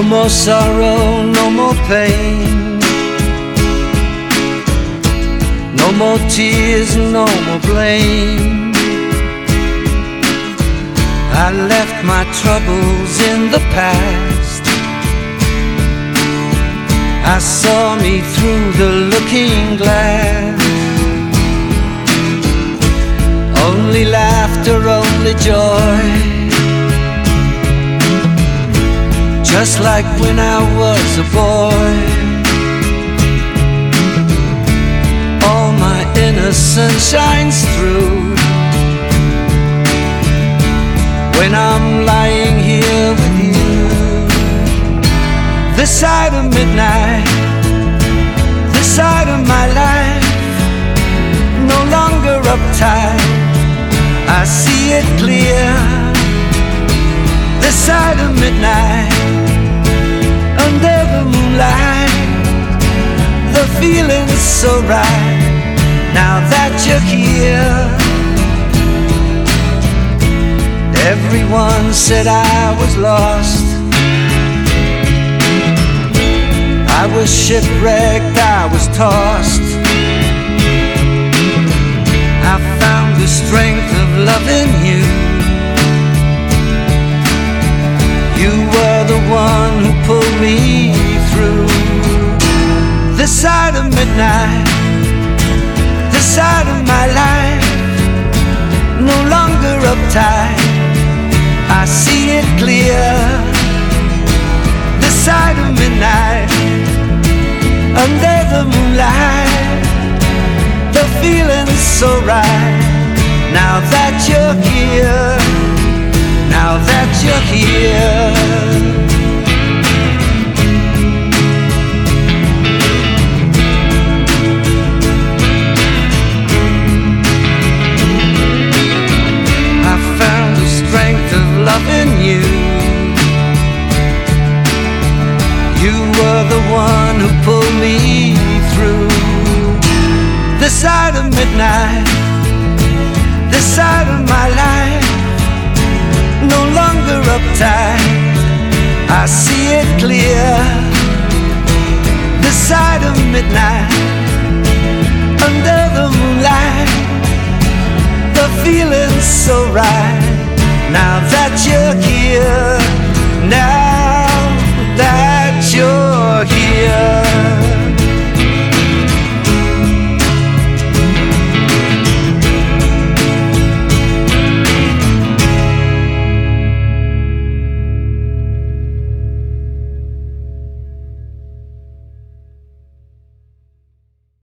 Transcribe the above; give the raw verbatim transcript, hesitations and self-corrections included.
more sorrow, no more pain, no more tears, no more blame. I left my troubles in the past. I saw me through the looking glass. Only laughter, only joy, just like when I was a boy. All my innocence shines through when I'm lying here with you. This side of midnight, this side of my life, no longer uptight, I see it clear. This side of midnight, under the moonlight, the feeling's so right, now that you're here. Everyone said I was lost, I was shipwrecked, I was tossed. I found the strength of loving you. You were the one who pulled me through. This side of midnight, this side of my life, no longer uptight, I see it clear. This side of midnight, under the moonlight, the feeling's so right, now that you're here, now that you're here. I found the strength of loving you. You were the one who pulled me through. This side of midnight, this side of my life, no longer uptight, I see it clear. This side of midnight, under the moonlight, the feeling's so right, now that you're here, now